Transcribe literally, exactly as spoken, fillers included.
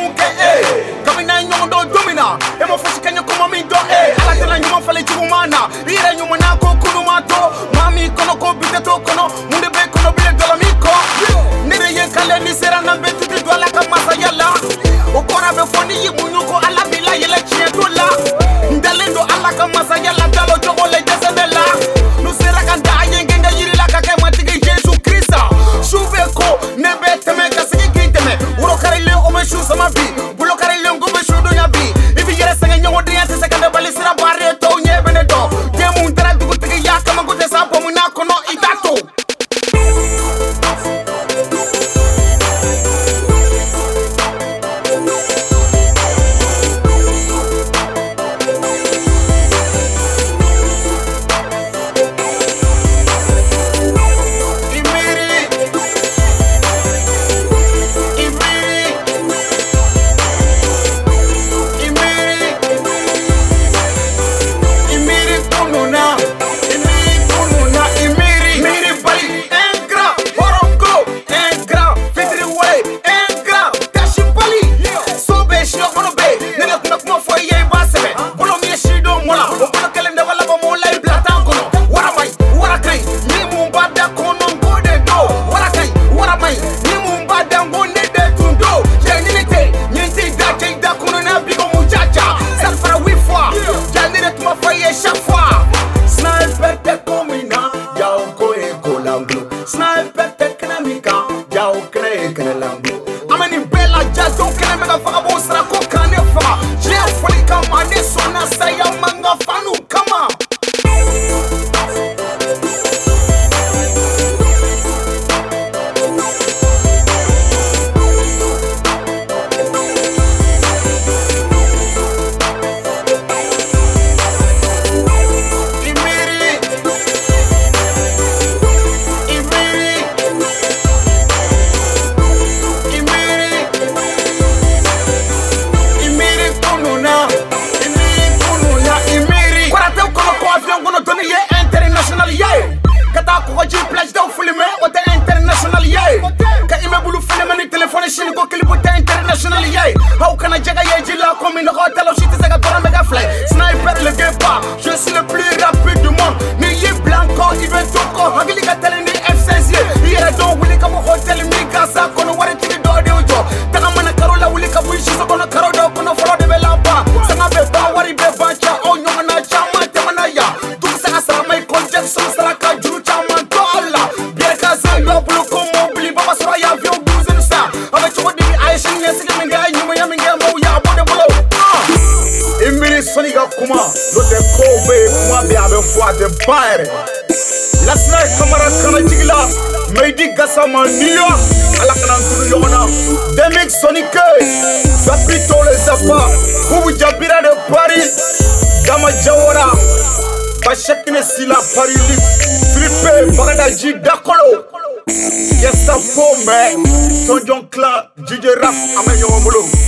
muke eh kamina nyondo domina e mo fushi kanyo kuma mi do eh ala tena nyuma fale chumana ire nyuma na ko kuluma to mami kono ko biteto kono munde be kono bile dola miko nire ye kale ni sera na betu de dola kama sa yalla o kona be foni yi munyuko ala bila yele chietola ndalendo ala kama sa yalla dalo jogo le desebela no sera kan da yenge ngiri la ka ke matigi Jesus Christ shube ko nebe teme ka sigi kiteme uro karile o me shu sama bi bulo karile ngo be shu do nya bi ibi yere sanga nyawo de yate sekande bali sira bare to nyebe ne do demu ndara dugu tigi ya kama ngo de sa po mu na kono itato Sniper technique, ya o cree que el ángulo. Amani bella ya don't care mega fabo sra ko kanefa. Je foli kama ne sona saya manga fanu kama. How can I jaga yejila comme une hotel au shit c'est gars mega fly sniper le guepa je suis le plus rapide du monde ni yi blanco il veut toko hagili ka tele ni F seize yere don wuli ka mo hotel mi gasa kono wari tigi do de ujo daga mana karola wuli ka bu shi so kono karo do kono foro de belamba sama be ba wari be bancha o nyoma na chama temana ya tu sa sara mai konjek so sara ka juru chama dola bien ka sa yo bulu ko mo bli baba sura ya vio buzen sa avec choko di aishin yesi ke minga nyuma ya minga mo ya bode bulo imiri soniga kuma do te ko be kuma be abe fwa de bare lasna kamera kana jigla meidi gasama niyo ala kana kunu yona demix sonike zapito le zapa kubu jabira de Paris gama jawara bashekine sila parili flippe bagada ji dakolo yesta pombe tonjon clan jije rap amenyo mulo